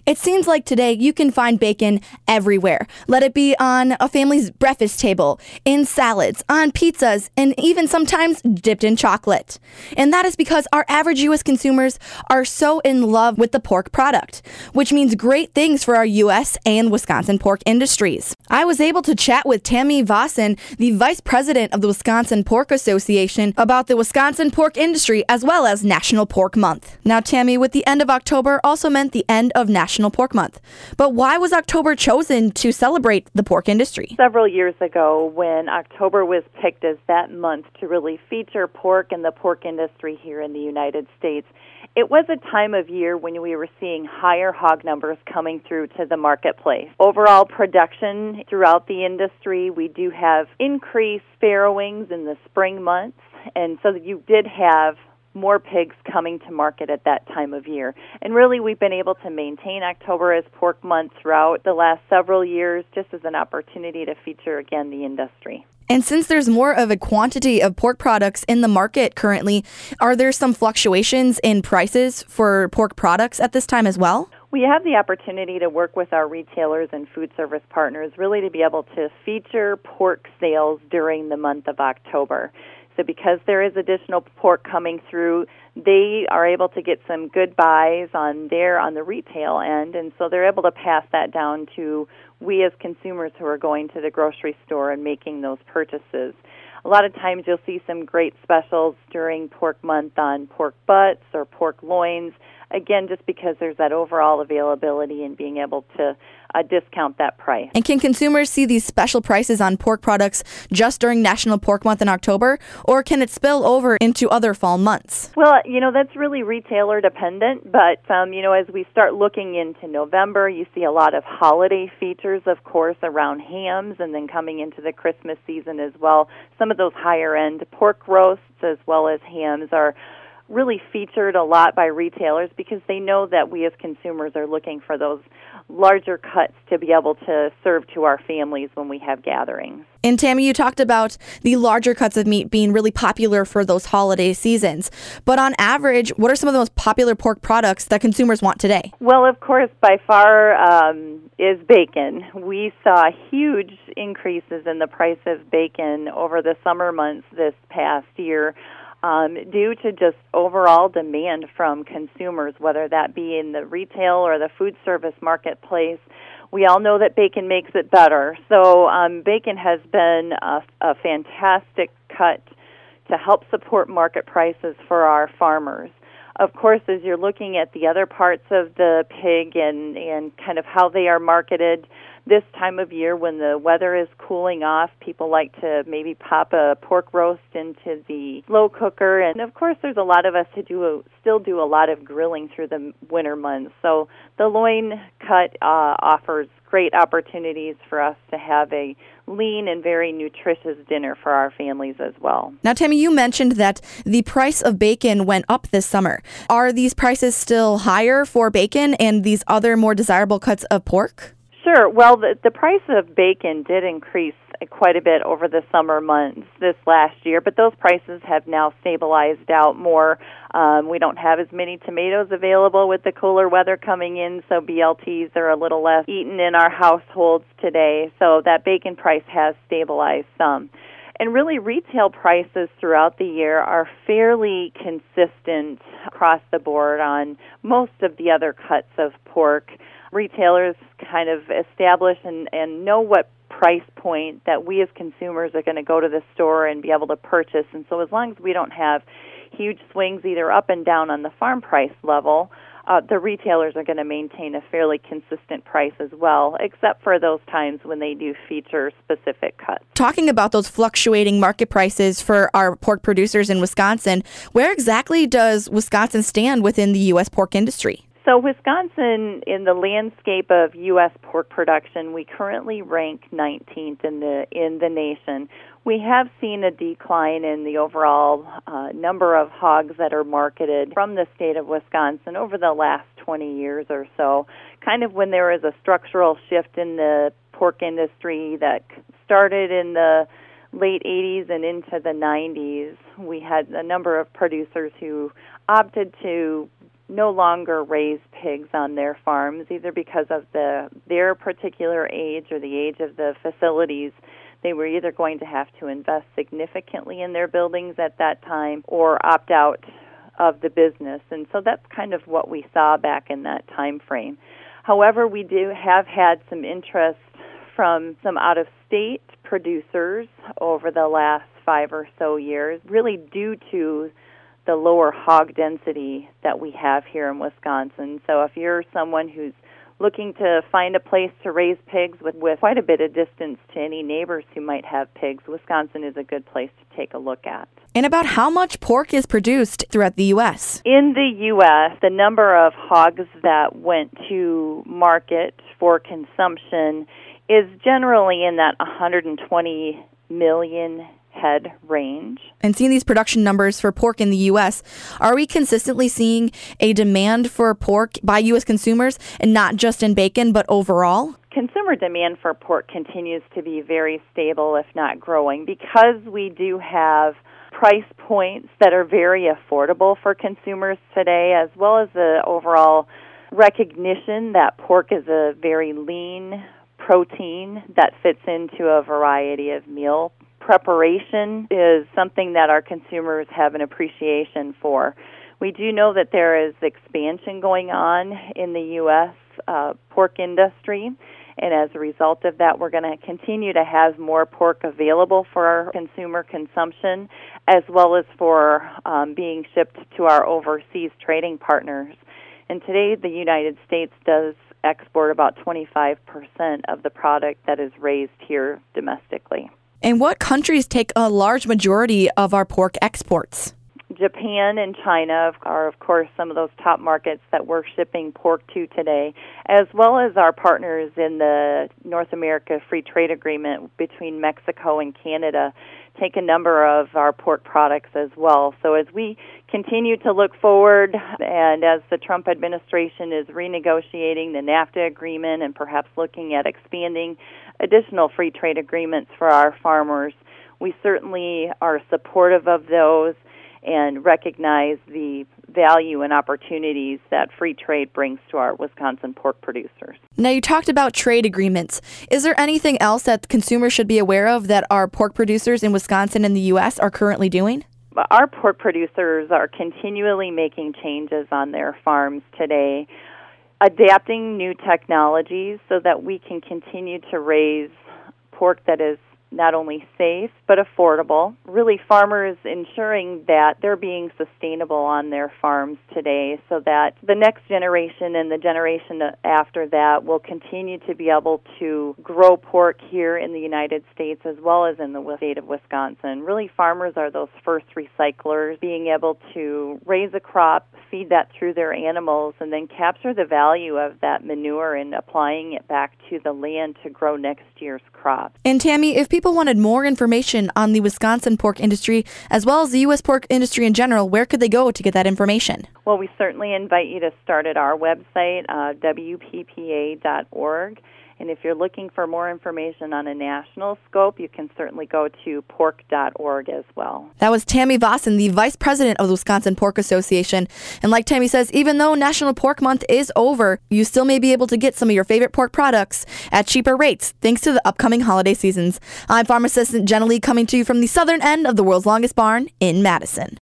It seems like today you can find bacon everywhere. Let it be on a family's breakfast table, in salads, on pizzas, and even sometimes dipped in chocolate. And that is because our average U.S. consumers are so in love with the pork product, which means great things for our U.S. and Wisconsin pork industries. I was able to chat with Tammy Vossen, the vice president of the Wisconsin Pork Association, about the Wisconsin pork industry as well as National Pork Month. Now, Tammy, with the end of October also meant the end of National Pork Month. But why was October chosen to celebrate the pork industry? Several years ago, when October was picked as that month to really feature pork and the pork industry here in the United States, it was a time of year when we were seeing higher hog numbers coming through to the marketplace. Overall production throughout the industry, we do have increased farrowings in the spring months, and so you did have more pigs coming to market at that time of year. And really, we've been able to maintain October as pork month throughout the last several years, just as an opportunity to feature again the industry. And since there's more of a quantity of pork products in the market currently, are there some fluctuations in prices for pork products at this time as well? We have the opportunity to work with our retailers and food service partners really to be able to feature pork sales during the month of October. So because there is additional pork coming through, they are able to get some good buys on the retail end, and so they're able to pass that down to we as consumers who are going to the grocery store and making those purchases. A lot of times you'll see some great specials during pork month on pork butts or pork loins, again, just because there's that overall availability and being able to discount that price. And can consumers see these special prices on pork products just during National Pork Month in October, or can it spill over into other fall months? Well, that's really retailer dependent, but, as we start looking into November, you see a lot of holiday features, of course, around hams, and then coming into the Christmas season as well. Some of those higher-end pork roasts as well as hams are really featured a lot by retailers because they know that we as consumers are looking for those larger cuts to be able to serve to our families when we have gatherings. And Tammy, you talked about the larger cuts of meat being really popular for those holiday seasons. But on average, what are some of the most popular pork products that consumers want today? Well, of course, by far is bacon. We saw huge increases in the price of bacon over the summer months this past year. Due to just overall demand from consumers, whether that be in the retail or the food service marketplace. We all know that bacon makes it better. So bacon has been a fantastic cut to help support market prices for our farmers. Of course, as you're looking at the other parts of the pig and kind of how they are marketed, this time of year when the weather is cooling off, people like to maybe pop a pork roast into the slow cooker. And, of course, there's a lot of us who still do a lot of grilling through the winter months. So the loin cut offers great opportunities for us to have a lean and very nutritious dinner for our families as well. Now, Tammy, you mentioned that the price of bacon went up this summer. Are these prices still higher for bacon and these other more desirable cuts of pork? Sure. Well, the price of bacon did increase quite a bit over the summer months this last year, but those prices have now stabilized out more. We don't have as many tomatoes available with the cooler weather coming in, so BLTs are a little less eaten in our households today, so that bacon price has stabilized some. And really, retail prices throughout the year are fairly consistent across the board on most of the other cuts of pork. Retailers kind of establish and know what price point that we as consumers are going to go to the store and be able to purchase. And so as long as we don't have huge swings either up and down on the farm price level, the retailers are going to maintain a fairly consistent price as well, except for those times when they do feature specific cuts. Talking about those fluctuating market prices for our pork producers in Wisconsin, where exactly does Wisconsin stand within the U.S. pork industry? So Wisconsin, in the landscape of U.S. pork production, we currently rank 19th in the nation. We have seen a decline in the overall number of hogs that are marketed from the state of Wisconsin over the last 20 years or so, kind of when there was a structural shift in the pork industry that started in the late 80s and into the 90s. We had a number of producers who opted to no longer raise pigs on their farms, either because of their particular age or the age of the facilities. They were either going to have to invest significantly in their buildings at that time or opt out of the business. And so that's kind of what we saw back in that time frame. However, we have had some interest from some out-of-state producers over the last 5 or so years, really due to the lower hog density that we have here in Wisconsin. So if you're someone who's looking to find a place to raise pigs with quite a bit of distance to any neighbors who might have pigs, Wisconsin is a good place to take a look at. And about how much pork is produced throughout the U.S.? In the U.S., the number of hogs that went to market for consumption is generally in that 120 million head range. And seeing these production numbers for pork in the U.S., are we consistently seeing a demand for pork by U.S. consumers, and not just in bacon, but overall? Consumer demand for pork continues to be very stable, if not growing, because we do have price points that are very affordable for consumers today, as well as the overall recognition that pork is a very lean protein that fits into a variety of meal. Preparation is something that our consumers have an appreciation for. We do know that there is expansion going on in the U.S. Pork industry, and as a result of that, we're going to continue to have more pork available for our consumer consumption, as well as for being shipped to our overseas trading partners. And today, the United States does export about 25% of the product that is raised here domestically. And what countries take a large majority of our pork exports? Japan and China are, of course, some of those top markets that we're shipping pork to today, as well as our partners in the North America Free Trade Agreement between Mexico and Canada take a number of our pork products as well. So as we continue to look forward, and as the Trump administration is renegotiating the NAFTA agreement and perhaps looking at expanding additional free trade agreements for our farmers, we certainly are supportive of those and recognize the value and opportunities that free trade brings to our Wisconsin pork producers. Now, you talked about trade agreements. Is there anything else that consumers should be aware of that our pork producers in Wisconsin and the U.S. are currently doing? Our pork producers are continually making changes on their farms today, adapting new technologies so that we can continue to raise pork that is not only safe but affordable. Really, farmers ensuring that they're being sustainable on their farms today so that the next generation and the generation after that will continue to be able to grow pork here in the United States as well as in the state of Wisconsin. Really, farmers are those first recyclers, being able to raise a crop, feed that through their animals, and then capture the value of that manure and applying it back to the land to grow next year's crop. And Tammy, if people wanted more information on the Wisconsin pork industry as well as the U.S. pork industry in general, where could they go to get that information? Well, we certainly invite you to start at our website, WPPA.org. And if you're looking for more information on a national scope, you can certainly go to pork.org as well. That was Tammy Vossen, the Vice President of the Wisconsin Pork Association. And like Tammy says, even though National Pork Month is over, you still may be able to get some of your favorite pork products at cheaper rates thanks to the upcoming holiday seasons. I'm Farm Assistant Jenna Lee, coming to you from the southern end of the world's longest barn in Madison.